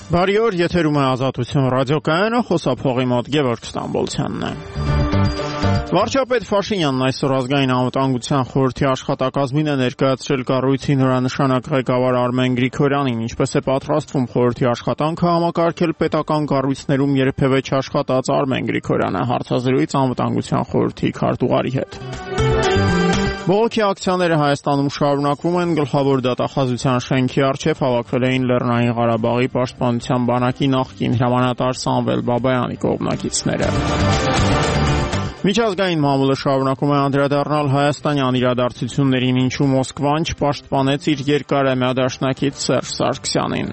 Բարի օր, եթերում է Ազատություն ռադիոկայանը, խոսափողի մոտ Գևորգ Ստամբոլցյանն է։ Վարչապետ Փաշինյանն այսօր ազգային անվտանգության խորհրդի աշխատակազմին է ներկայացրել կառույցի նորանշանակ ղեկավար Արմեն Գրիգորյանին, ինչպես է պատրաստվում խորհրդի աշխատանքը համակարգել պետական կառույցներում երբևէ չաշխատած Արմեն Գրիգորյանը, հարցազրույց անվտանգության խորհրդի քարտուղարի հետ։ Բողոքի ակցիաները Հայաստանում շարունակվում են, գլխավոր դատախազության շենքի առջև հավաքվել էին Լեռնային Ղարաբաղի պաշտպանության բանակի նախկին հրամանատար Սամվել Բաբայանի կողմնակիցները։ Միջազգային մամուլը շարունակում է անդրադառնալ հայաստանյան իրադարձություններին, ինչու Մոսկվան չպաշտպանեց իր երկարեմյա դաշնակից Սերժ Սարգսյանին։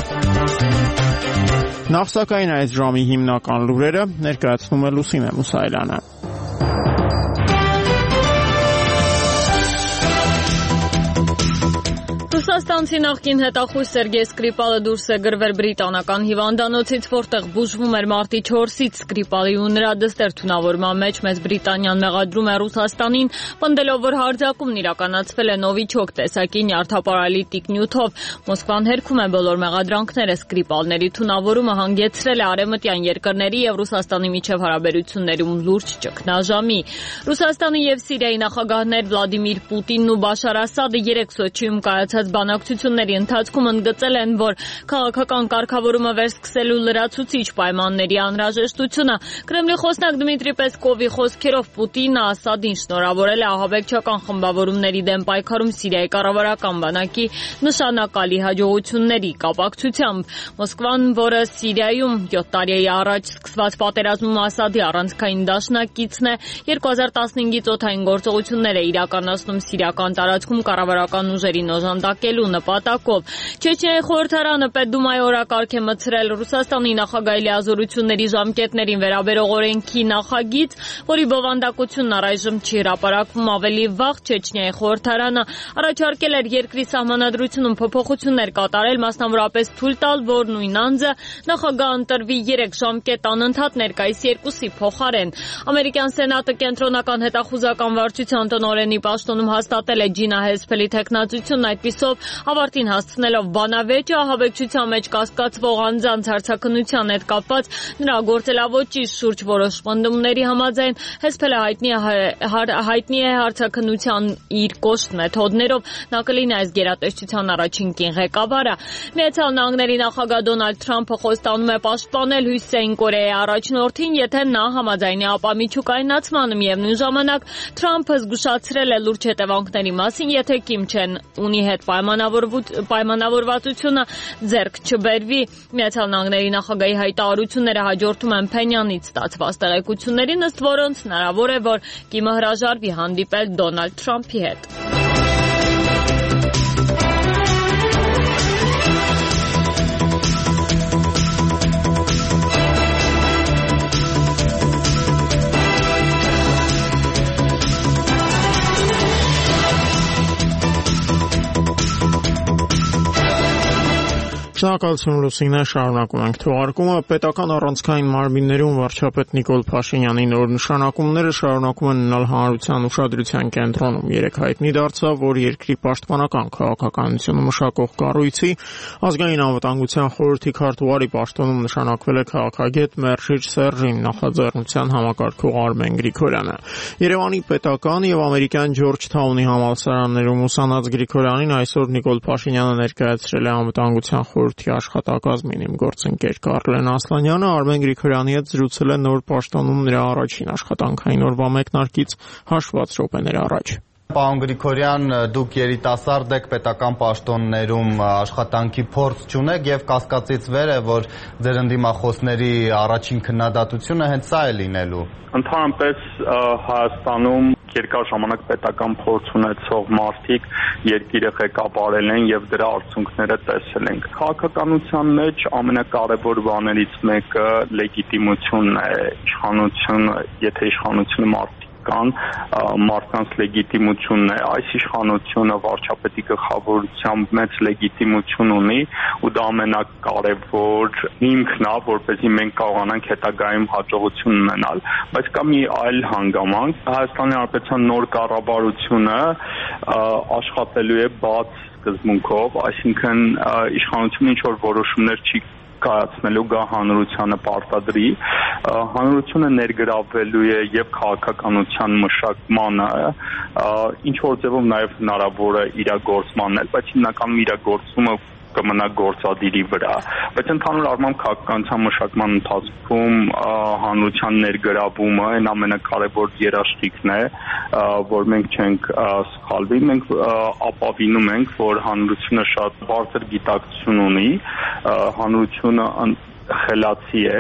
Նախ սակայն այս ժամի հիմնական լուրերը ներկայացնում է Լուսինե Մուսայելյանը։ Ռուսաստանցի նախկին հետախույզ Սերգեյ Սկրիպալը դուրս է գրվել բրիտանական հիվանդանոցից, որտեղ բուժվում էր մարտի 4-ից։ Սկրիպալի ու նրա դստեր թունավորման մեջ Մեծ Բրիտանիան մեղադրում է Ռուսաստանին, պնդելով, որ հարձակումն իրականացվել է նովիչոկ տեսակի նյարդապարալիտիկ նյութով։ Մոսկվան հերքում է բոլոր մեղադրանքները։ Սկրիպալների թունավորումը հանգեցրել է արևմտյան երկրների եւ Ռուսաստանի միջև հարաբերություններում լուրջ ճգնաժամի։ Ռուսաստանի եւ Սիրիայի նախագահներ Վլադիմիր Պուտինն ու Բաշար Ասադը երեկ Սոչիում կայացած բանակցությունների ընթացքում ընդգծել են, որ քաղաքական կարգավորումը վերսկսելու լրացուցիչ պայմանների անհրաժեշտությունը։ Կրեմլի խոսնակ Դմիտրի Պեսկովի խոսքերով Պուտինը Ասադին շնորհավորել է ահաբեկչական խմբավորումների դեմ պայքարում Սիրիայի կառավարական բանակի նշանակալի հաջողությունների կապակցությամբ։ Մոսկվան, որը Սիրիայում 7 տարի առաջ սկսված պատերազմում Ասադի առանցքային դաշնակիցն է, 2015-ից օդային գործողություններ է իրականացնում սիրիական տարածքում կառավարական ուժերին օժանդակելու նպատակով։ Չեչնիայի խորհրդարանը Պետդումայի օրակարգ է մտցրել Ռուսաստանի նախագահի լիազորությունների ժամկետներին վերաբերող օրենքի նախագիծ, որի բովանդակությունն առայժմ չի հրապարակվում։ Ավելի վաղ Չեչնիայի խորհրդարանը առաջարկել էր երկրի սահմանադրությունում փոփոխություններ կատարել, մասնավորապես թույլ տալ, որ նույն անձը նախագահ ընտրվի 3 ժամկետ անընդհատ ներկայիս 2-ի փոխարեն։ Ամերիկյան Սենատը կենտրոնական հետախուզական վարչության տնօրենի պաշտոնում հաստատել է Ջինա Հեսփելի թեկնածությունն, այդպիսով ավարտին հասցնելով բանավեճը ահաբեկչության մեջ կասկածվող անձանց հարցաքննության հետ կապված նրա գործելավոճի շուրջ որոշ պնդումների համաձայն Հեսփելը հայտնի է հարցաքննության իր կոշտ մեթոդներով։ Նա կլինի այս գերատեսչության առաջին կին ղեկավարը։ Միացյալ Նահանգների նախագահ Դոնալդ Թրամփը խոստանում է պաշտպանել Հյուսիսային Կորեայի առաջնորդին, եթե նա համաձայնի ապա միջուկայնացմանը։ Միևնույն ժամանակ Թրամփը զգուշացրել է լուրջ հետևանքների մասին, եթե Կիմ Չեն Ունի հետ պայմանավորվածությունը ձեռք չբերվի։ Միացյալ Նահանգների նախագահի հայտարարությունները հաջորդում են Փենյանից ստացված տեղեկություններին, ըստ որոնց հնարավոր է, որ Կիմը հրաժարվի հանդիպել Դոնալդ Թրամփի հետ։ Շնորհակալություն Լուսինե, շարունակում ենք թողարկումը։ Պետական առանցքային մարմիններում վարչապետ Նիկոլ Փաշինյանի նոր նշանակումները շարունակում են մնալ հանրության ուշադրության կենտրոնում։ Երեկ հայտնի դարձավ, որ երկրի պաշտպանական քաղաքականությունը մշակող կառույցի ազգային անվտանգության խորհրդի քարտուղարի պաշտոնում նշանակվել է քաղաքագետ Մերժիչ Սերժին, նախաձեռնության համակարգող Արմեն Գրիգորյանը։ Երևանի պետական եւ ամերիկյան Ջորջթաունի համալսարաններում ուսանած Գրիգորյանին այսօր Նիկոլ Փաշինյանը ներկայացրել է անվտանգության խորհրդի աշխատակազմին։ Իմ գործընկեր Կարլեն Ասլանյանը Արմեն Գրիգորյանի հետ զրուցել է նոր պաշտոնում նրա առաջին աշխատանքային օրվա մեկնարկից հաշված րոպեներ առաջ։ Պարոն Գրիգորյան, դուք երիտասարդ եք, պետական պաշտոններում աշխատանքի փորձ չունեք եւ կասկածից վեր է, որ ձեր ընդդիմախոսների առաջին քննադատությունը հենց սա է լինելու։ Ընդհանրապես Հայաստանում երկար ժամանակ պետական փորձ ունեցող մարդիկ երկիրը ղեկավարել են եւ դրա արդյունքները տեսել ենք։ Քաղաքականության մեջ ամենակարևոր բաներից մեկը լեգիտիմությունն է, իշխանությունը, եթե իշխանությունը կան, մարդկանց լեգիտիմությունն է, այս իշխանությունը վարչապետի գլխավորությամբ մեծ լեգիտիմություն ունի ու դա ամենակարևոր հիմքն է, որպեսզի մենք կարողանանք հետագայում հաջողություն ունենալ, բայց կա մի այլ հանգամանք, Հայաստանի Հանրապետության նոր կառավարությունը աշխատելու է բաց սկզբունքով, այսինքն իշխանությունը ինչ որ որոշումներ չի կայացնելու գա հանրությանը պարտադրի, հանրությունը ներգրավվելու է եւ քաղաքականության մշակմանը, ինչ որ ձևով նաեւ հնարավոր է իրագործմանն էլ, բայց հիմնականում իրագործումը կմնա գործադիրի վրա, բայց ընդհանուր առմամբ քաղաքականության մշակման ընթացքում հանրության ներգրավումը այն ամենակարևոր երաշխիքն է, որ մենք չենք սխալվի, մենք ապավինում ենք, որ հանրությունը շատ բարձր գիտակցություն ունի, հանրությունը խելացի է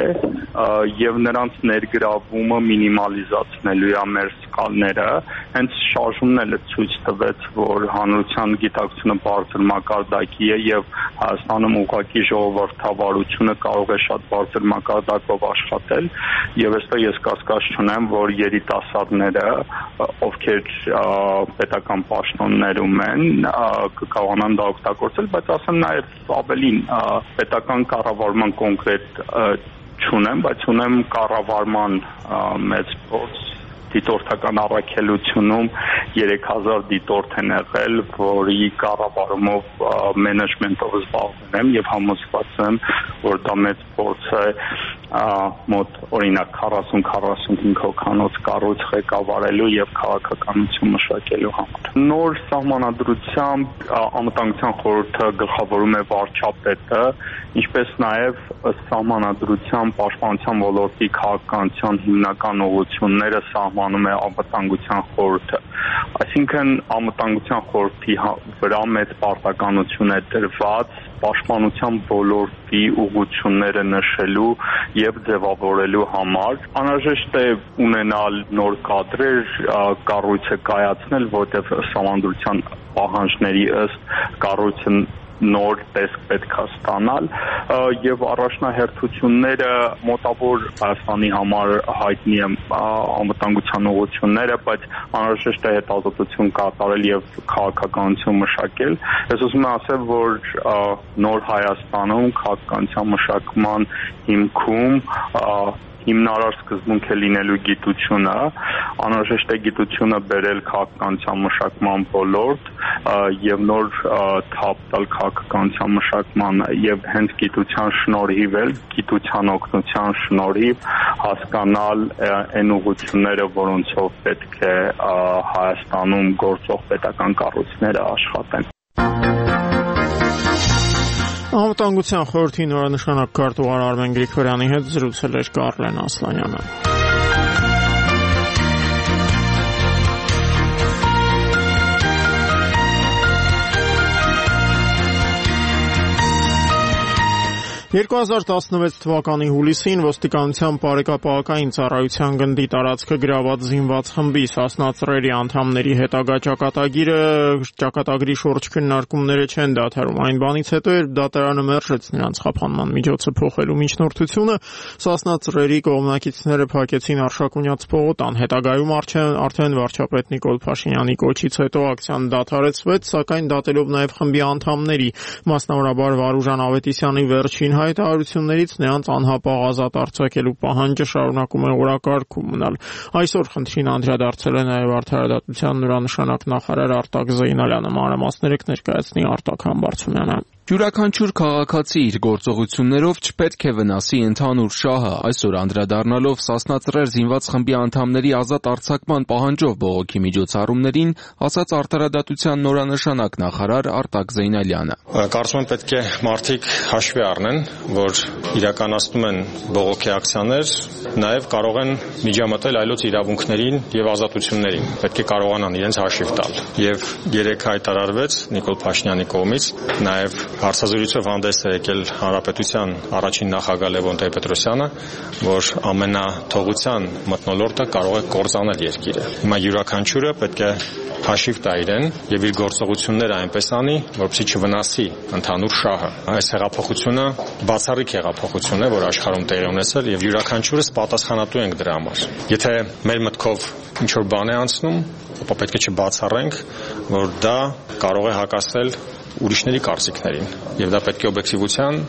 եւ նրանց ներգրավումը մինիմալիզացնելու է մեր սխալները, հենց շարժումն էլ ցույց տվեց, որ հանրության գիտակցությունը բարձր մակարդակի է եւ Հայաստանում ուղղակի ժողովրդավարությունը կարող է շատ բարձր մակարդակով աշխատել եւ այստեղ ես կասկած չունեմ, որ երիտասարդները, ովքեր պետական պաշտոններում են, կկարողանան դա օգտագործել, բայց ասեմ նաեւ ավելին պետական կառավարման կոնկրետ չունեմ, բայց ունեմ կառավարման մեծ փորձ դիտորդական առաքելությունում 3000 դիտորդ են եղել, որի կառավարումով մենեջմենտով զբաղվում եմ եւ համոզված եմ, որ դա մեծ փորձ է մոտ օրինակ 40-45 հոգանոց կառույց ղեկավարելու եւ քաղաքականություն մշակելու համար։ Նոր սահմանադրությամբ անվտանգության խորհուրդը գլխավորում է վարչապետը, ինչպես նաեւ սահմանադրության պաշտպանության ոլորտի քաղաքականության հիմնական ուղղությունները սահմանում է անվտանգության խորհուրդը։ Այսինքն անվտանգության խորհրդի վրա մեծ պարտականություն է դրված պաշտպանության ոլորտի ուղղությունները նշելու եւ ձևավորելու համար անհրաժեշտ է ունենալ նոր կադրեր, կառույցը կայացնել, որտեղ սահմանադրության պահանջների ըստ կառույցը նոր տեսք պետք է ստանալ եւ առաջնահերթությունները մոտավոր Հայաստանի համար հայտնի է անվտանգության ուղղությունները, բայց անհրաժեշտ է հետազոտություն կատարել եւ քաղաքականություն մշակել։ Ես ուզում եմ ասել, որ նոր Հայաստանում քաղաքականության մշակման հիմքում հիմնարար սկզբունք է լինելու գիտությունը, անհրաժեշտ է գիտությունը բերել քաղաքականության մշակման ոլորտ եւ նոր թափ տալ քաղաքականության մշակմանը եւ հենց գիտության շնորհիվ էլ գիտության օգնության շնորհիվ հասկանալ այն ուղղությունները, որոնցով պետք է Հայաստանում գործող պետական կառույցները աշխատեն։ Անվտանգության խորհրդի նորանշանակ քարտուղար Արմեն Գրիգորյանի հետ զրուցել էր Կարլեն Ասլանյանը։ Եվ 2016 թվականի հուլիսին ոստիկանության բարեկապահական ծառայության գնդի տարածքը գրաված զինված խմբի Սասնա ծռերի անդամների հետագա ճակատագրի շուրջ քննարկումները չեն դադարում։ Այն բանից հետո երբ դատարանը մերժեց նրանց խափանման միջոցը փոխելու միջնորդությունը, Սասնա ծռերի կողմնակիցները փակեցին Արշակունյաց պողոտան։ Հետագայում արդեն վարչապետ Նիկոլ Փաշինյանի կոչից հետո ակցիան դադարեցվեց, սակայն դատելով նաև խմբի անդամների, մասնավորաբար Վարուժան Ավետիսյանի վերջին հայտարարություններից նրանց անհապաղ ազատ արձակելու պահանջը շարունակում է օրակարգում մնալ։ Այսօր խնդրին անդրադարձել է նաև Արդարադատության նորանշանակ նախարար Արտակ Զեյնալյանը, մանրամասները կներկայացնի Արտակ Համբարձումյանը։ Յուրաքանչյուր քաղաքացի իր գործողություններով չպետք է վնասի ընդհանուր շահը, այսօր անդրադառնալով Սասնա ծռեր զինված խմբի անդամների ազատ արձակման պահանջով բողոքի միջոցառումներին, ասաց Արդարադատության նորանշանակ նախարար Արտակ Զեյնալյանը։ Կարծում եմ պետք է մարդիկ հաշվի առնեն, որ իրականացնում են բողոքի ակցիաներ, նաև կարող են միջամտել այլոց իրավունքներին եւ ազատություններին։ Պետք է կարողանան իրենց հաշիվ տալ։ Եվ երեք հայտարարվեց Նիկոլ Փաշինյանի կողմից, նաև հարցազրույցով հանդես է եկել Հանրապետության առաջին նախագահ Լևոն Տեր-Պետրոսյանը, որ ամենաթողության մթնոլորտը կարող է կործանել երկիրը։ Հիմա յուրաքանչյուրը պետք է հաշիվ տա իրեն եւ իր գործողությունները այնպես անի, որպեսզի չվնասի ընդհանուր շահը։ Այս հեղափոխությունը բացառիկ հեղափոխություն է, որ աշխարհում տեղի ունեցել եւ յուրաքանչյուրս պատասխանատու ենք դրա համար։ Եթե մեր մտքով ինչ որ բան է անցնում, ապա պետք է չբացառենք, որ դա կարող է հակասել ուրիշների կարծիքներին եւ դա պետք է օբյեկտիվության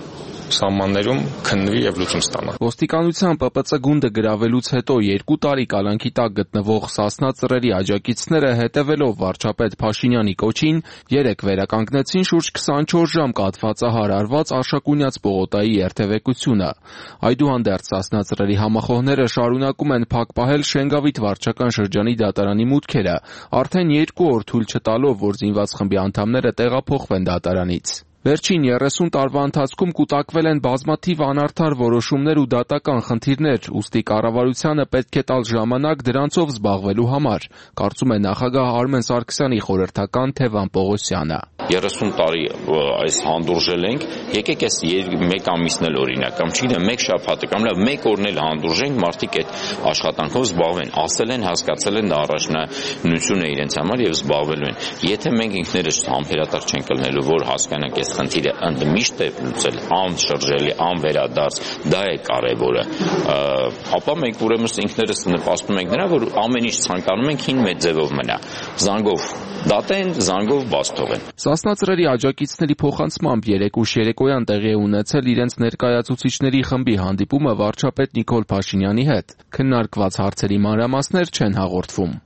սահմաններում քննվի եւ լուծում ստանա։ Ոստիկանության ՊՊՑ գունդը գրավելուց հետո 2 տարի կալանքի տակ գտնվող Սասնա ծռերի աջակիցները հետևելով վարչապետ Փաշինյանի կոչին 3 վերականգնեցին շուրջ 24 ժամ կաթվածահար արված Արշակունյաց պողոտայի երթևեկությունը։ Այդուհանդերձ Սասնա ծռերի համախոհները շարունակում են փակ պահել Շենգավիթ վարչական շրջանի դատարանի մուտքերը, արդեն 2 օր թույլ չտալով, որ զինված խմբի անդամները տեղափոխվեն դատարանից։ Վերջին 30 տարվա ընթացքում կուտակվել են բազմաթիվ անարդար որոշումներ ու դատական խնդիրներ, ուստի կառավարությանը պետք է տալ ժամանակ դրանցով զբաղվելու համար, կարծում է նախագահ Արմեն Սարգսյանի խորհրդական Թևան Պողոսյանը։ 30 տարի այս հանդուրժել ենք, եկեք այս 1 ամիսն էլ օրինակ, կամ չգիտեմ 1 շաբաթ, կամ լավ 1 օրն էլ հանդուրժենք, մարդիկ այդ աշխատանքով զբաղվեն, ասել են, հասկացել են, դա առաջնահերթություն է իրենց համար եւ զբաղվելու են։ Եթե մենք ինքներս համբերատար չենք ելնելու, որ հասկանանք այս խնդիրը ընդմիշտ է լուծել, անշրջելի, անվերադարձ, դա է կարևորը, ապա մենք ուրեմն ինքներս նպաստում ենք նրան, որ ամեն ինչ ցանկանում ենք հին մեծ ձևով մնա, զանգով դատեն, զանգով բաց թողեն։ Սասնա ծռերի աջակիցների փոխանցմամբ 3 ուշ երեկոյան տեղի է ունեցել իրենց ներկայացուցիչների խմբի հանդիպումը վարչապետ Նիկոլ Փաշինյանի հետ։ Քննարկված հարցերի մանրամասներ չեն հաղորդվում։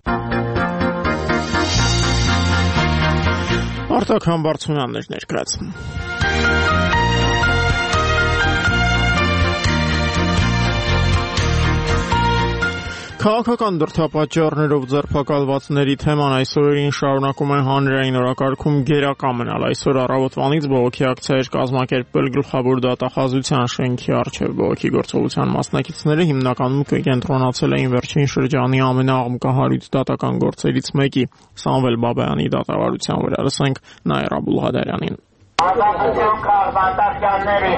Արտակ Համբարձումյանն էր ներկայացնում։ Քաղաքական դրդապատճառներով ձերբակալվածների թեման այսօրին շարունակում է հանրային օրակարգում գերակա մնալ։ Այսօր առավոտվանից բողոքի ակցիա էր կազմակերպվել Գլխավոր դատախազության շենքի առջև։ Բողոքի գործողության մասնակիցները հիմնականում կենտրոնացել էին վերջին շրջանի ամենաաղմկահարույց դատական գործերից մեկի՝ Սամվել Բաբայանի դատավարության վրա։ Լսենք Նաիրա Բուլղադարյանին։ Ազատություն քաղաքացիների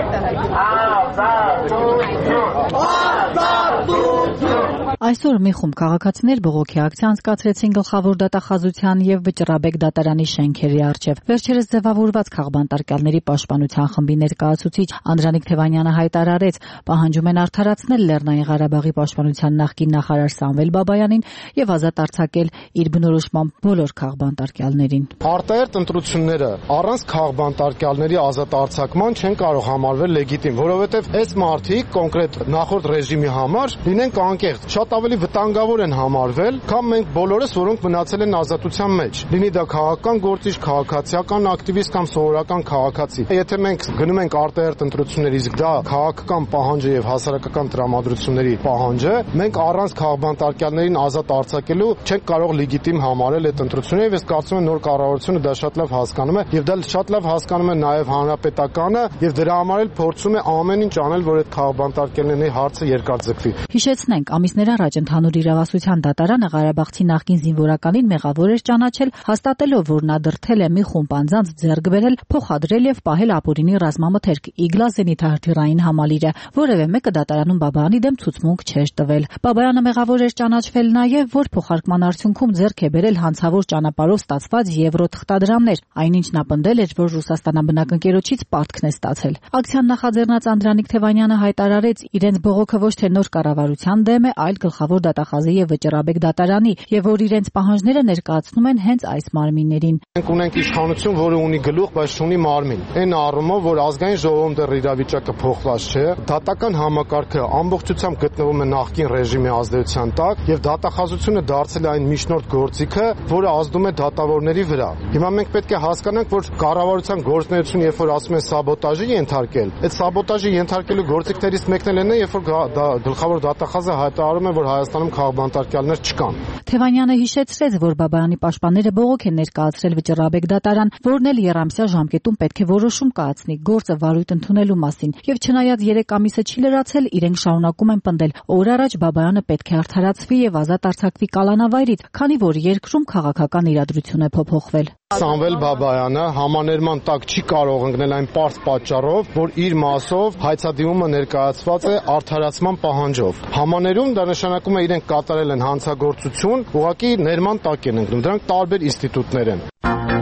Այսօր մի խումբ քաղաքացիներ բողոքի ակցիա անցկացրեցին Գլխավոր դատախազության եւ Վճռաբեկ դատարանի շենքերի առջև։ Վերջերս ձևավորված քաղբանտարկյալների պաշտպանության խմբի ներկայացուցիչ Անդրանիկ Թևանյանը հայտարարեց, պահանջում են արդարացնել Լեռնային Ղարաբաղի պաշտպանության նախկին նախարար Սամվել Բաբայանին եւ ազատ արձակել իր բնորոշմամբ բոլոր քաղբանտարկյալներին։ Արտահերթ ընտրությունները առանց քաղբանտարկյալների ազատ արձակման չեն կարող համարվել լեգիտիմ, որովհետեւ այս մարդիկ կոնկրետ նախորդ ռեժիմի համար լինեն անկեղծ, շատ ավելի վտանգավոր են համարվել, քան մենք բոլորս, որոնք մնացել են ազատության մեջ։ Լինի դա քաղաքական գործիչ, քաղաքացիական ակտիվիստ կամ սովորական քաղաքացի։ Եթե մենք գնում ենք արտահերթ ընտրություններ, իսկ դա քաղաքական պահանջ է եւ հասարակական տրամադրությունների պահանջ է, մենք առանց քաղբանտարկյալներին ազատ արձակելու չենք կարող լեգիտիմ համարել այդ ընտրությունները, եւ ես կարծում եմ նոր կառավարությունը դա շատ լավ հասկանում է եւ դա շատ լավ հասկանում է նաեւ հանրապետականը եւ դրա համար էլ փորձում է ամեն ինչ անել, որ այդ քաղբանտարկյալների հարցը երկարաձգվի։ Հիշեցնենք, ամիսներ առաջ ընդհանուր իրավասության դատարանը Ղարաբաղցի նախկին զինվորականին մեղավոր էր ճանաչել, հաստատելով, որ նա դրդել է մի խումբ անձանց ձեռք բերել, փոխադրել եւ պահել ապօրինի ռազմամթերք Իգլա զենիթահրթիռային համալիրը, որևէ մեկը դատարանում Բաբայանի դեմ ցուցմունք չէր տվել։ Բաբայանը մեղավոր էր ճանաչվել նաեւ, որ փոխարկման արդյունքում ձեռք է բերել հանցավոր ճանապարհով ստացված եվրո թղթադրամներ, այնինչ նա պնդել էր, որ Ռուսաստանաբնակ ընկերոջից պարտքն է ստացել։ Ակցիան նախաձեռնած Անդրանիկ Թևանյանը հայտարարեց, իրենց բողոքը ոչ թե նոր կառավարության դեմ է, այլ Գլխավոր դատախազի եւ Վճռաբեկ դատարանի, եւ որ իրենց պահանջները ներկայացնում են հենց այս մարմիններին։ Մենք ունենք իշխանություն, որը ունի գլուխ, բայց չունի մարմին։ Այն առումով, որ ազգային ժողովում դեռ իրավիճակը փոխված չէ, դատական համակարգը ամբողջությամբ գտնվում է նախկին ռեժիմի ազդեցության տակ եւ դատախազությունը դարձել է այն միջնորդ գործիքը, որը ազդում է դատավորների վրա։ Հիմա մենք պետք է հասկանանք, որ կառավարության գործունեությունը, երբ որ ասում են սաբոտաժի ենթարկել, այդ սաբոտաժի ենթարկելու գործիքներից մեկն էլ է, երբ որ Գլխավոր դատախազը հայտարարում է, որ Հայաստանում քաղբանտարկյալներ չկան։ Թևանյանը հիշեցրեց, որ Բաբայանի պաշտպանները բողոք են ներկայացրել Վճռաբեկ դատարան, որն էլ երամսյա ժամկետում պետք է որոշում կայացնի գործը վարույթ ընդունելու մասին։ Եվ չնայած 3 ամիսը չի լրացել, իրենք շարունակում են պնդել, օր առաջ Բաբայանը պետք է արդարացվի եւ ազատ արձակվի կալանավայրից, քանի որ երկրում քաղաքական իրադրություն է փոփոխվել։ Սամվել Բաբայանը համաներման տակ չի կարող ընկնել այն պարզ պատճառով, որ իր մասով հայցադիմումը ներկայացված է արդարացման պահանջով։ Համաներում դա նշանակում է իրենք կատարել են հանցագործություն, ուղղակի ներման տակ են ընկնում։ Դրանք տարբեր ինստիտուտներ են։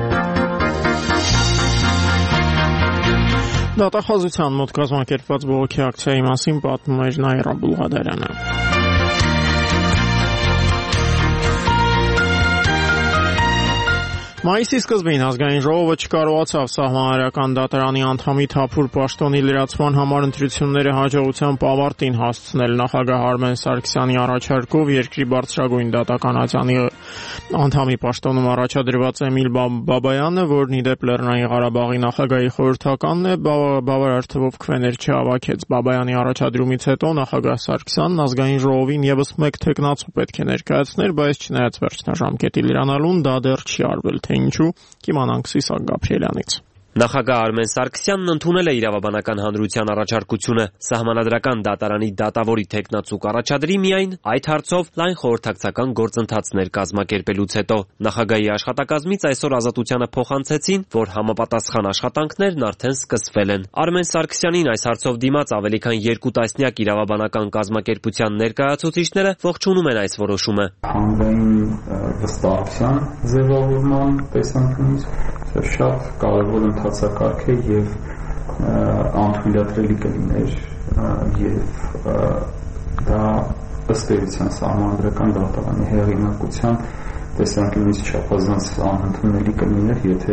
Դատախազության մոտ կազմակերպված բողոքի ակցիայի մասին պատմում էր Նաիրա Բուլղադարյանը։ Մայիսի սկզբին ազգային ժողովը չկարողացավ Սահմանադրական դատարանի անդամի Թափուր պաշտոնի լրացման համար ընտրությունները հաջողությամբ ավարտին հասցնել։ Նախագահ Արմեն Սարգսյանի առաջարկով երկրի բարձրագույն դատական ատյանի անդամի պաշտոնում առաջադրված Էմիլ Բաբայանը, որն ի դեպ Լեռնային Ղարաբաղի նախագահի խորհրդականն է, բավարար թվով քվեներ չհավաքեց։ Բաբայանի առաջադրումից հետո նախագահ Սարգսյանն ազգային ժողովին եւս մեկ թեկնածու պետք է ներկայացներ, բայց չնայած վերջնաժամկետի լրանալուն դա դեռ չի արվել։ Թե ինչու, կիմանանք Սիսակ Գաբրիելյանից։ Նախագահ Արմեն Սարգսյանն ընդունել է իրավաբանական հանրության առաջարկությունը Սահմանադրական դատարանի դատավորի թեկնածու կառաջադրի միայն այդ հարցով լայն խորհրդակցական գործընթացներ կազմակերպելուց հետո։ Նախագահի աշխատակազմից այսօր Ազատությանը փոխանցեցին, որ համապատասխան աշխատանքներն արդեն սկսվել են։ Արմեն Սարգսյանին այս հարցով դիմաց ավելի քան 2 տասնյակ իրավաբանական կազմակերպության ներկայացուցիչները ողջունում են այս որոշումը։ Հանրային վստահության ձևավորման տեսանկյունից շատ կարևոր ընթացակարգ է եւ անթույլատրելի կլիներ եւ դա ըստ էության Սահմանադրական դատարանի հեղինակության տեսանկյունից չափազանց անընդունելի կլիներ, եթե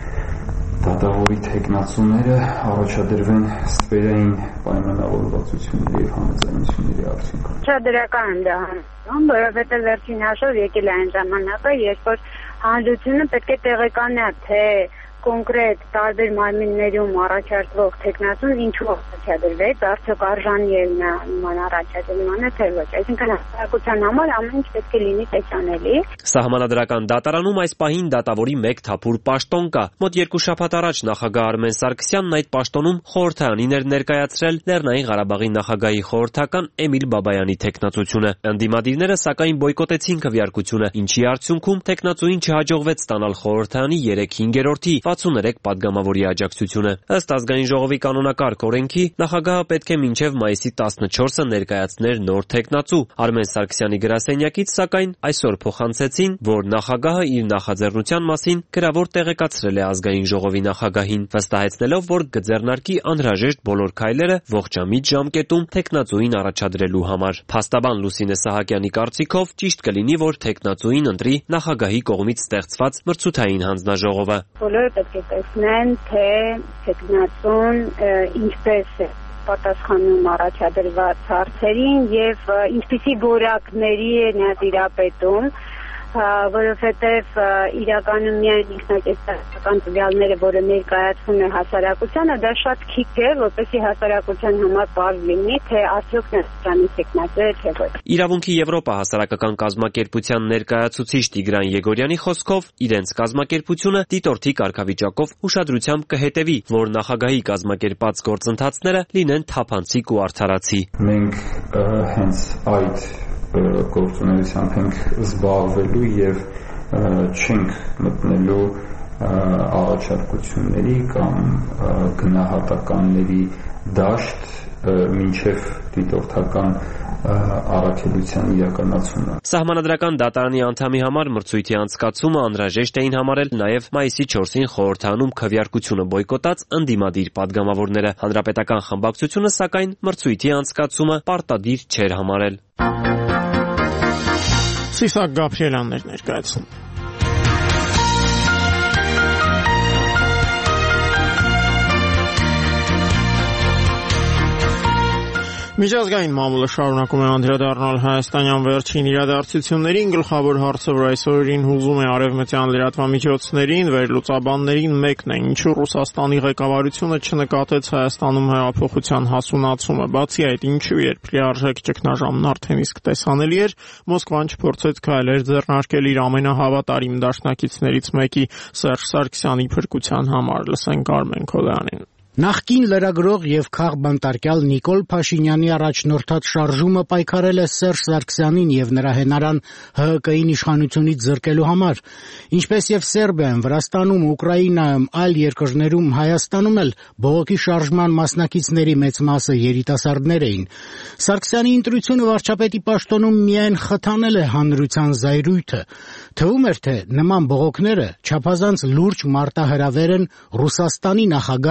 դատավորի թեկնածուները առաջադրվեն ստվերային պայմանավորվածությունների եւ համաձայնությունների արդյունքում։ Շատ դրական եմ դա համարում, որովհետեւ վերջին հաշվով եկել է այն ժամանակը, երբ որ հանրությունը պետք է տեղեկանա, թե կոնկրետ տարբեր մարմիններում առաջարկվող թեկնածուն ինչու առաջադրվեց, արդյոք արժանի է նման առաջադրմանը, թե ոչ։ Այսինքն հասարակության համար ամեն ինչ պետք է լինի տեսանելի։ Սահմանադրական դատարանում այս պահին դատավորի մեկ թափուր պաշտոն կա։ Մոտ 2 շաբաթ առաջ նախագահ Արմեն Սարգսյանն այդ պաշտոնում խորհրդարանին էր ներկայացրել Լեռնային Ղարաբաղի նախագահի խորհրդական Էմիլ Բաբայանի թեկնածությունը։ Ընդդիմադիրները սակայն բոյկոտեցին քվեարկությունը, ինչի արդյունքում թեկնածուին չհաջողվեց ստանալ խորհրդարանի 3/5-րդի 63 падգամավորի աջակցությունը։ Ըստ ազգային ժողովի կանոնակարգ օրենքի նախագահը պետք է մինչև մայիսի 14-ը ներկայացներ նոր թեկնածու։ Արմեն Սարգսյանի գրասենյակից սակայն այսօր փոխանցեցին, որ նախագահը իր նախաձեռնության մասին գրավոր տեղեկացրել է ազգային ժողովի նախագահին, վստահեցնելով, որ կձեռնարկի անհրաժեշտ բոլոր քայլերը ողջամիտ ժամկետում թեկնածուին առաջադրելու համար։ Փաստաբան Լուսինե Սահակյանի կարծիքով ճիշտ կլինի, որ թեկնածուին ընտրի նախագահի կողմից ստեղծված մրցութային հանձնաժողովը։ Բոլորը պետք է տեսնեն, թե թեկնածուն ինչպես է պատասխանում առաջադրված հարցերին եւ ինչպիսի որակների է նա տիրապետում, որովհետև իրականում միայն ինքնակեցական տվյալները, որը ներկայացվում է հասարակությանը, դա շատ քիչ է, որպեսզի հասարակության համար պարզ լինի, թե արդյոք նա թեկնածու է թե ոչ։ Իրավունքի Եվրոպա հասարակական կազմակերպության ներկայացուցիչ Տիգրան Եգորյանի խոսքով իրենց կազմակերպությունը դիտորդի կարգավիճակով ուշադրությամբ կհետևի, որ նախագահի կազմակերպած գործընթացները լինեն թափանցիկ ու արդարացի։ Մենք հենց այդ գործունեությամբ ենք զբաղվելու եւ չենք մտնելու առաջարկությունների կամ գնահատականների դաշտ մինչև դիտորդական առաքելության իրականացումը։ Սահմանադրական դատարանի անդամի համար մրցույթի անցկացումը անհրաժեշտ էին համարել նաև մայիսի 4-ին խորհրդարանում քվեարկությունը բոյկոտած ընդդիմադիր падգամավորները։ Հանրապետական խմբակցությունը սակայն մրցույթի անցկացումը պարտադիր չէր համարել։ Սիսակ Գաբրիելյանն էր ներկայացնում։ Միջազգային մամուլը շարունակում է անդրադառնալ հայաստանյան վերջին իրադարձություններին, գլխավոր հարցը, որ այսօրին հուզում է արևմտյան լրատվամիջոցներին, վերլուծաբաններին մեկն է, ինչու Ռուսաստանի ղեկավարությունը չնկատեց Հայաստանում հեղափոխության հասունացումը։ Բացի այդ, ինչու երբ լիարժեք ճգնաժամն արդեն իսկ տեսանելի էր, Մոսկվան չփորձեց քայլեր ձեռնարկել իր ամենահավատարիմ դաշնակիցներից մեկի Սերժ Սարգսյանի փրկության համար։ Լսենք Արմեն Քոլյանին։ Նախկին լրագրող եւ քաղբանտարկյալ Նիկոլ Փաշինյանի առաջնորդած շարժումը պայքարել է Սերժ Սարգսյանին եւ նրա հենարան ՀՀԿ-ին իշխանությունից զրկելու համար, ինչպես եւ Սերբիայում, Վրաստանում, Ուկրաինայում, այլ երկրներում, Հայաստանում էլ բողոքի շարժման մասնակիցների մեծ մասը երիտասարդներ էին։ Սարգսյանի ընտրությունը վարչապետի պաշտոնում միայն խթանել է հանրության զայրույթը։ Թվում էր, թե նման բողոքները չափազանց լուրջ մարտահրավեր են Ռուսաստանի նախագահ Վլադիմիր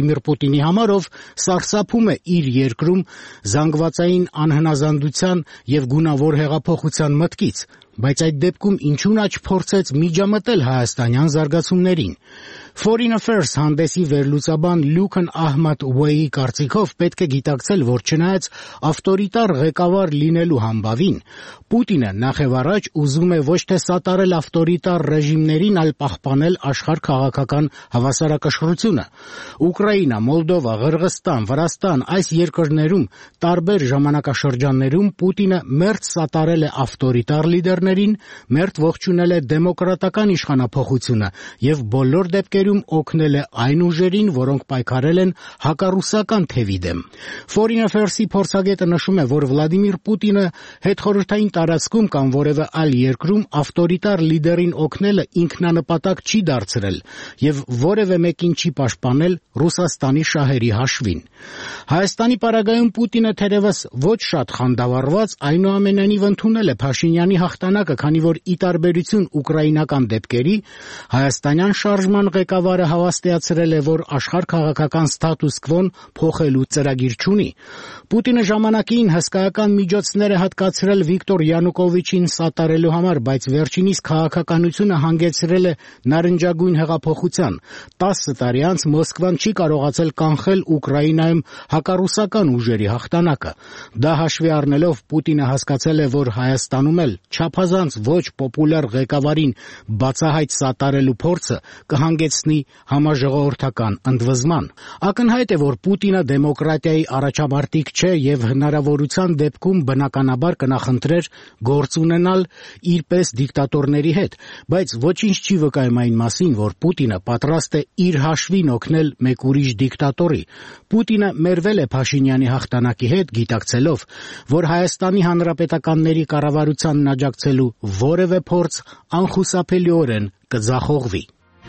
Վլադիմիր Պուտինի համար, ով սարսափում է իր երկրում զանգվածային անհնազանդության եւ գունավոր հեղափոխության մտքից, բայց այդ դեպքում ինչու նա չփորձեց միջամտել հայաստանյան զարգացումներին։ Foreign Affairs հանդեսի վերլուծաբան Լյուքն Ահմադ Ուեյի կարծիքով պետք է գիտակցել, որ չնայած ավտորիտար ղեկավար լինելու համբավին, Պուտինը նախևառաջ ուզում է ոչ թե սատարել ավտորիտար ռեժիմներին, այլ պահպանել աշխարհ քաղաքական հավասարակշռությունը։ Ուկրաինա, Մոլդովա, Ղրղստան, Վրաստան այս երկրներում տարբեր ժամանակաշրջաններում Պուտինը մերթ սատարել է ավտորիտար լիդերներին, մերթ ողջունել է դեմոկրատական իշխանափոխությունը եւ բոլոր դեպքերում օգնել է այն ուժերին, որոնք պայքարել են հակառուսական թևի դեմ։ Foreign Affairs-ի փորձագետը նշում է, որ Վլադիմիր Պուտինը հետխորհրդային տարածքում կամ որևէ այլ երկրում ավտորիտար լիդերին օգնելը ինքնանպատակ չի դարձրել եւ որևէ մեկին չի պաշտպանել Ռուսաստանի շահերի հաշվին։ Հայաստանի պարագայում Պուտինը թերևս ոչ շատ խանդավառված, այնուամենայնիվ ընդունել է Փաշինյանի հաղթանակը, քանի որ ի տարբերություն ուկրաինական դեպքերի, հայաստանյան շարժման ղեկավարը հավաստիացրել է, որ աշխարհ-քաղաքական ստատուս քվոն փոխելու ծրագիր չունի։ Պուտինը ժամանակին հսկայական միջոցներ է հատկացրել Վիկտոր Յանուկովիչին սատարելու համար, բայց վերջինիս քաղաքականությունը հանգեցրել է նարնջագույն հեղափոխության։ 10 տարի անց Մոսկվան չի կարողացել կանխել Ուկրաինայում հակառուսական ուժերի հաղթանակը։ Դա հաշվի առնելով Պուտինը հասկացել է, որ Հայաստանում էլ չափազանց ոչ պոպուլյար ղեկավարին բացահայտ սատարելու փորձը կհանգեցնի համաժողովրդական ընդվզման։ Ակնհայտ է, որ Պուտինը դեմոկրատիայի առաջամարտիկ չէ եւ հնարավորության դեպքում բնականաբար կնախընտրեր գործ ունենալ իր պես դիկտատորների հետ, բայց ոչինչ չի վկայում այն մասին, որ Պուտինը պատրաստ է իր հաշվին օգնել մեկ ուրիշ դիկտատորի։ Պուտինը մերվել է Փաշինյանի հաղթանակի հետ, գիտակցելով, որ Հայաստանի հանրապետականների կառավարությանն աջակցելու որևէ փորձ անխուսափելիորեն կձախողվի։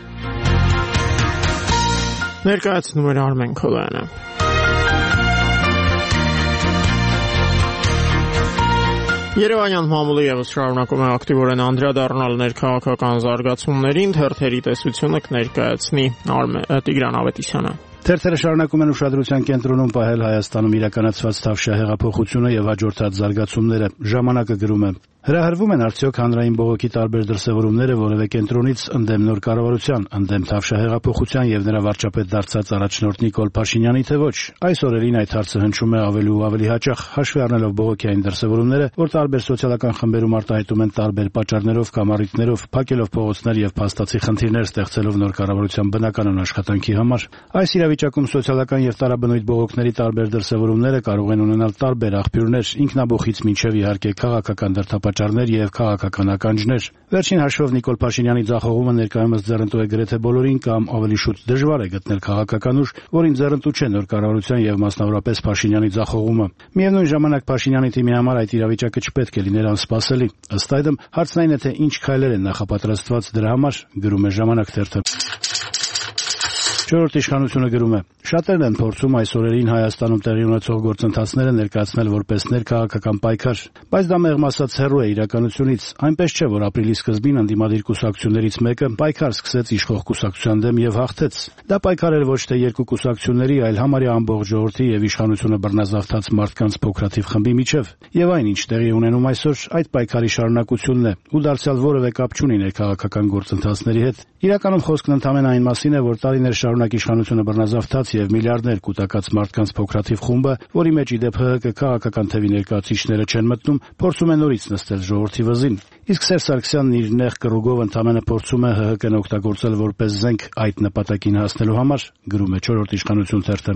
Ներկայացնում էր Արմեն Քոլյանը։ Երևանյան մամուլը եւս շարունակում է ակտիվորեն անդրադառնալ ներքաղաքական զարգացումներին, թերթերի տեսությունը կներկայացնի Տիգրան Ավետիսյանը։ Թերթերը շարունակում են ուշադրության կենտրոնում պահել Հայաստանում իրականացված թավշյա հեղափոխությունը եւ հաջորդած զարգացումները։ Ժամանակը գրում է. Հրահրվում են արդյոք հանրային բողոքի տարբեր դրսևորումները որևէ կենտրոնից ընդդեմ նոր կառավարության, ընդդեմ թավշյա հեղափոխության եւ նրա վարչապետ դարձած առաջնորդ Նիկոլ Փաշինյանի, թե ոչ։ Այս օրերին այդ հարցը հնչում է ավելի ու ավելի հաճախ, հաշվի առնելով բողոքային դրսևորումները, որ տարբեր սոցիալական խմբերում արտահայտում են տարբեր պատճառներով կամ առիթներով, փակելով փողոցներ եւ փաստացի խնդիրներ ստեղծելով նոր կառավարության բնականon աշխատանքի համար։ Այս իրավիճակում սոցիալական եւ տարաբնույթ բողոքների տարբեր դրսևորումները կարող են ունենալ տարբեր աղբյուրներ, ինքնաբուխից մինչեւ իհարկե քաղաքական դրդապատճառներ եւ քաղաքական ականջներ։ Վերջին հաշվով Նիկոլ Փաշինյանի ձախողումը ներկայումս ձեռնտու է գրեթե բոլորին կամ ավելի շուտ դժվար է գտնել քաղաքական ուժ, որին ձեռնտու չէ նոր կառավարության եւ մասնավորապես Փաշինյանի ձախողումը։ Միևնույն ժամանակ Փաշինյանի թիմի համար այդ իրավիճակը չպետք է լիներ անսպասելի։ Ըստ այդմ հարցն այն է, թե ինչ քայլեր են նախապատրաստված դրա համար, գրում է Ժամանակ թերթը։ Չորրորդ իշխանությունը գրում է. Շատերն են փորձում այս օրերին Հայաստանում տեղի ունեցող գործընթացները ներկայացնել որպես ներքաղաքական պայքար, բայց դա մեղմ ասած հեռու է իրականությունից։ Այնպես չէ, որ ապրիլի սկզբին ընդդիմադիր կուսակցություններից մեկը պայքար սկսեց իշխող կուսակցության դեմ եւ հաղթեց։ Դա պայքար էր ոչ թե երկու կուսակցությունների, այլ համարյա ամբողջ ժողովրդի եւ իշխանությունը բռնազավթած մարդկանց փոքրաթիվ խմբի միջև։ Եվ այն, ինչ տեղի ունենում այսօր, այդ պայքարի շարունակությունն է ու դարձյալ որևէ կապ չունի ներքաղաքական գործընթացների հետ։ Իրականում խոսքն ընդամենը այն մասին է, որ տարիներ շարունակ իշխանությունը բռնազավթած եւ միլիարդներ կուտակած մարդկանց փոքրաթիվ խումբը, որի մեջ ի դեպ ՀՀԿ քաղաքական թևի ներկայացուցիչները չեն մտնում, փորձում է նորից նստել ժողովրդի վզին։ Իսկ Սերժ Սարգսյանն իր նեղ կռուգով ընդամենը փորձում է ՀՀԿ-ն օգտագործել որպես զենք այդ նպատակին հասնելու համար, գրում է Չորրորդ իշխանություն թերթը։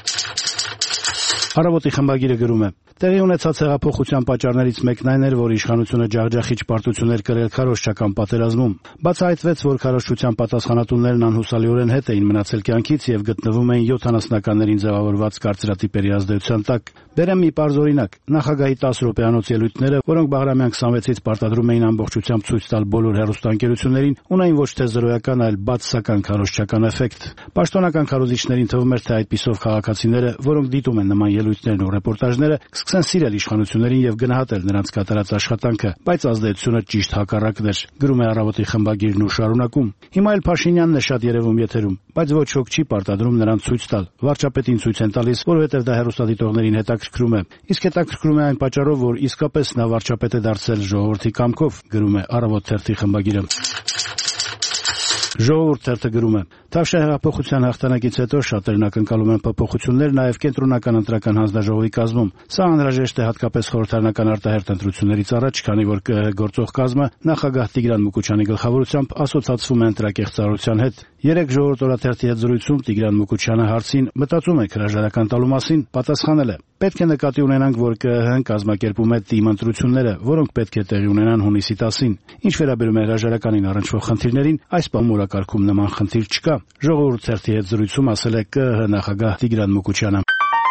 Առավոտի խմբագիրը գրում է. Տեղի ունեցած հեղափոխության պատճառներից մեկն այն էր, որ իշխանությունը ջախջախիչ պարտություններ կրել քարոզչական պատերազմում։ Բացահայտվեց, որ քարոզչության պատասխանատուներն անհուսալիորեն հետ էին մնացել կյանքից եւ գտնվում էին 70-ականներին ձևավորված կարծրատիպերի ազդեցության տակ։ Բերեմ մի պարզ օրինակ. նախագահի 10 րոպեանոց ելույթները, որոնք Բաղրամյան 26-ից պարտադրում էին ամբողջությամբ ցույց տալ բոլոր հեռուստաընկերություններին, ունեին ոչ թե զրոյական, այլ բացասական քարոզչական էֆեկտ։ Պաշտոնական քարոզիչներին թվում էր, թե այդպիսով քաղաքացիները, որոնք դիտում են նման ելույթներն ու ռեպորտաժները կսկսեն սիրել իշխանություններին եւ գնահատել նրանց կատարած աշխատանքը, բայց ազդեցությունը ճիշտ հակառակն էր, գրում է Առավոտի խմբագիրն ու շարունակում. Հիմա էլ Փաշինյանն է շատ երևում եթերում, բայց ոչ ոք չի պարտադրում նրան ցույց տալ։ Վարչապետին ցույց են տալիս, որովհետև դա հեռուստադիտողներին հետաքրքրում է։ Իսկ հետաքրքրում է այն պատճառով, որ իսկապես նա վարչապետ է դարձել ժողովրդի կամքով, գրում է Առավոտ թերթի խմբագիրը։ Ժողովուրդ թերթը գրում է. Թավշյա հեղափոխության հաղթանակից հետո շատերն ակնկալում են փոփոխություններ նաև կենտրոնական ընտրական հանձնաժողովի կազմում։ Սա անհրաժեշտ է հատկապես խորհրդարանական արտահերթ ընտրություններից առաջ, քանի որ ԿԸՀ գործող կազմը նախագահ Տիգրան Մուկուչյանի գլխավորությամբ ասոցացվում է ընտրակեղծարարության հետ։ Երեք ժողովուրդ օրաթերթի հետ զրույցում Տիգրան Մուկուչյանը հարցին մտածում եք հրաժարական տալու մասին, պատասխանել է. Պետք է նկատի ունենանք, որ ԿԸՀ-ն կազմակերպում է թիմ ընտրությունները, որոնք պետք է տեղի ունենան հունիսի 10-ին։ Ինչ վերաբերում է հրաժարականին առնչվող խնդիրներին, այս բանում օրակարգում նման խնդիր չկա։ Ժողովուրդ թերթի հետ զրույցում ասել է ԿԸՀ նախագահ Տիգրան Մուկուչյանը։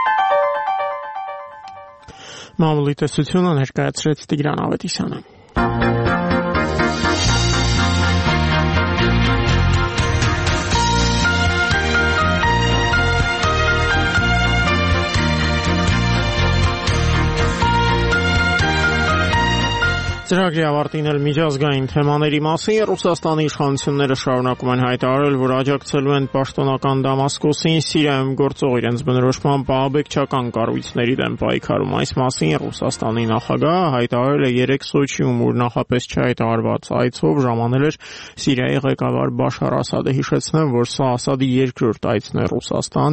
Մամուլի տեսությունը ներկայացրեց Տիգրան Ավետիսյանը։ Ծրագրի ավարտին էլ միջազգային թեմաների մասին Ռուսաստանի իշխանությունները շարունակում են հայտարարել, որ աջակցելու են պաշտոնական Դամասկոսին Սիրիայում գործող իրենց բնորոշմամբ ահաբեկչական կառույցների դեմ պայքարում։ Այս մասին Ռուսաստանի նախագահը հայտարարել է 3 Սոչիում, ուր նախապես չհայտարարված այցով ժամանել էր Սիրիայի ղեկավար Բաշար Ասադը։ Հիշեցնեմ, որ սա Ասադի երկրորդ այցն է Ռուսաստան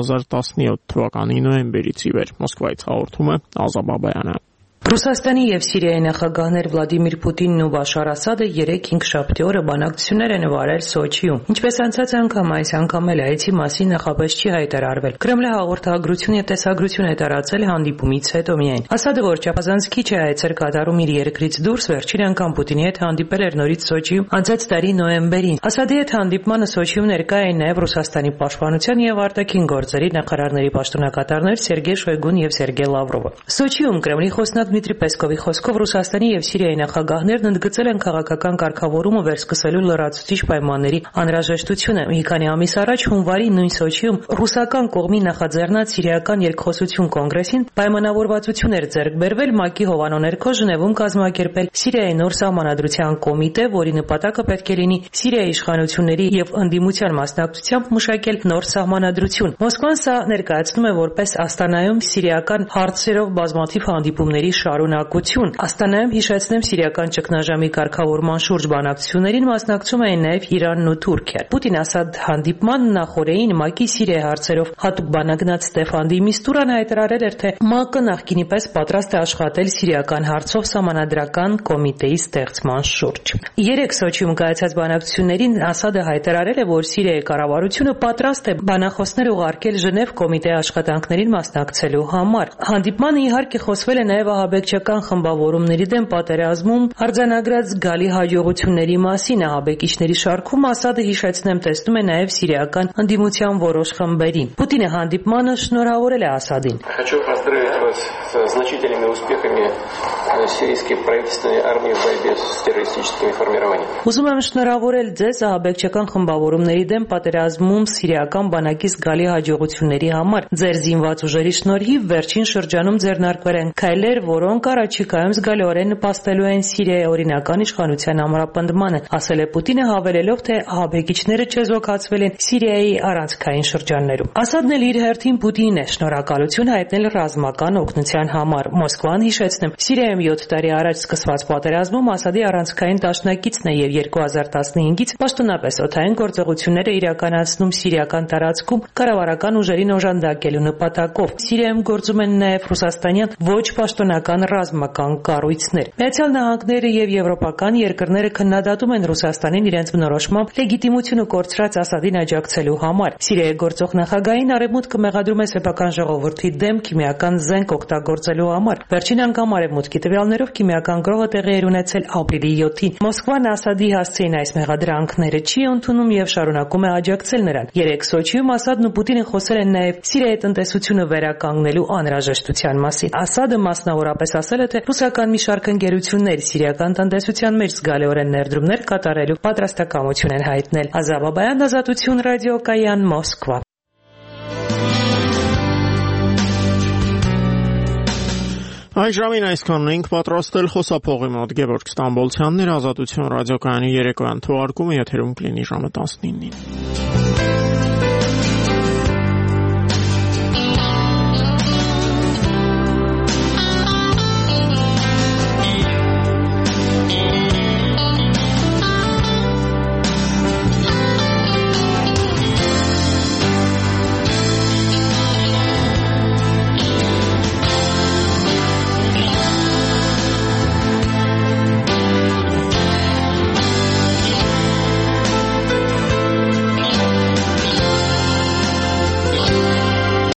2017 թվականի նոյեմբերից ի վեր։ Մոսկվայից հաղորդում է Ազա Բաբայանը։ Ռուսաստանի եւ Սիրիայի նախագահներ Վլադիմիր Պուտինն ու Բաշար Ասադը 3-5 օրը բանակցություններ են վարել Սոչիում։ Ինչպես անցած անգամ, այս անգամ էլ այցի մասին նախապես չի հայտարարվել։ Կրեմլը հաղորդագրություն եւ տեսագրություն է տարածել հանդիպումից հետո միայն։ Ասադը, որ չափազանց քիչ է այցեր կատարում իր երկրից դուրս, վերջին անգամ Պուտինի հետ հանդիպել էր նորից Սոչիում անցած տարի նոյեմբերին։ Ասադի հետ հանդիպմանը Սոչիում ներկա էին նաեւ Ռուսաստանի պաշտպանության եւ արտաքին գործերի նախարարների պաշտոնակատարներ Սերգեյ Շոյգուն եւ Սերգեյ Լավրովը։ Սոչիում Կրեմլի խոսնակ Դմիտրի Պեսկովի խոսքով Ռուսաստանի եւ Սիրիայի նախագահներն ընդգծել են քաղաքական կարգավորումը վերսկսելու լրացուցիչ պայմանների անհրաժեշտությունը։ Մի քանի ամիս առաջ հունվարի նույն Սոչիում ռուսական կողմի նախաձեռնած Սիրիական երկխոսություն կոնգրեսին պայմանավորվածություն էր ձեռք բերվել ՄԱԿ-ի հովանու ներքո Ժնևում կազմակերպել Սիրիայի նոր սահմանադրության կոմիտե, որի նպատակը պետք է լինի Սիրիայի իշխանությունների եւ ընդդիմության մասնակցությամբ մշակել նոր սահմանադրություն։ Մոսկվան սա ներկայացնում է որպես Աստանայում սիրիական հարցերով բազմաթիվ հանդիպումների շարունակություն։ Աստանայում, հիշեցնեմ, սիրիական ճգնաժամի կարգավորման շուրջ բանակցություններին մասնակցում էին նաև Իրանն ու Թուրքիան։ Պուտին-Ասադ հանդիպման նախորդին ՄԱԿ-ի Սիրիայի հարցերով հատուկ բանագնաց Ստեֆան դի Միստուրան հայտարարել էր, թե ՄԱԿ-ը նախկինի պես պատրաստ է աշխատել սիրիական հարցով սահմանադրական կոմիտեի ստեղծման շուրջ։ 3 Սոչիում կայացած բանակցություններին Ասադը հայտարարել է, որ Սիրիայի կառավարությունը պատրաստ է բանախոսներ ուղարկել Ժնև կոմիտեի աշխատանքներին մասնակցելու համար։ Հանդիպմանը իհարկե խոսվել է նաև ահաբեկչական խմբավորումների դեմ պատերազմում արձանագրած զգալի հաջողությունների մասին։ Ահաբեկիչների շարքում Ասադը, հիշեցնեմ, տեսնում է նաև սիրիական ընդդիմության որոշ խմբերին։ Պուտինը հանդիպմանը շնորհավորել է Ասադին։ Хочу поздравить вас с значительными успехами сирийской правительственной армии в борьбе с террористическими формированиями։ Ուզում եմ շնորհավորել ձեզ ահաբեկչական խմբավորումների դեմ պատերազմում սիրիական բանակի զգալի հաջողությունների համար։ Ձեր զինված ուժերի շնորհիվ վերջին շրջանում ձեռնարկվել են քայլեր, որոնք առաջիկայում զգալիորեն նպաստելու են Սիրիայի օրինական իշխանության ամրապնդմանը, ասել է Պուտինը, հավելելով, թե ահաբեկիչները չեզոքացվել են Սիրիայի առանցքային շրջաններում։ Ասադն էլ իր հերթին Պուտինին է շնորհակալություն հայտնել ռազմական օգնության համար։ Մոսկվան, հիշեցնեմ, Սիրիայում 7 տարի առաջ սկսված պատերազմում Ասադի առանցքային դաշնակիցն է եւ 2015-ից պաշտոնապես օդային գործողություններ է իրականացնում սիրիական տարածքում կառավարական ուժերին օժանդակելու նպատակով։ Սիրիայում գործում են նաեւ ռուսաստանյան ոչ պաշտոնական ռազմական կառույցներ։ Միացյալ Նահանգները եւ եվրոպական երկրները քննադատում են Ռուսաստանին իրենց բնորոշմամբ լեգիտիմությունը կորցրած Ասադին աջակցելու համար։ Սիրիայի գործող նախագահին Արևմուտքը մեղադրում է սեփական ժողովրդի դեմ քիմիական զենք օգտագործելու համար։ Վերջին անգամ Արևմուտքի տվյալներով քիմիական գրոհը տեղի էր ունեցել ապրիլի 7-ին։ Մոսկվան Ասադի հասցեին այս մեղադրանքները չի ընդունում եւ շարունակում է աջակցել նրան։ 3 Սոչիում Ասադն ու Պուտինը խոսել են նաեւ Սիրիայի տնտեսությունը վերականգնելու անհրաժեշտության մասին։ Ասադը մասնավորապես ասել է, թե ռուսական մի շարք ընկերություններ սիրիական տնտեսության մեջ զգալիորեն ներդրումներ կատարելու պատրաստակամություն են հայտնել։ Ազա Բաբայան, Ազատություն ռադիոկայան, Մոսկվա։ Այս ժամին այսքանն ենք պատրաստել խոսափողի մոտ Գևորգ Ստամբոլցյանն էր, Ազատություն ռադիոկայանի երեկոյան թողարկումը եթերում կլինի ժամը 19-ին։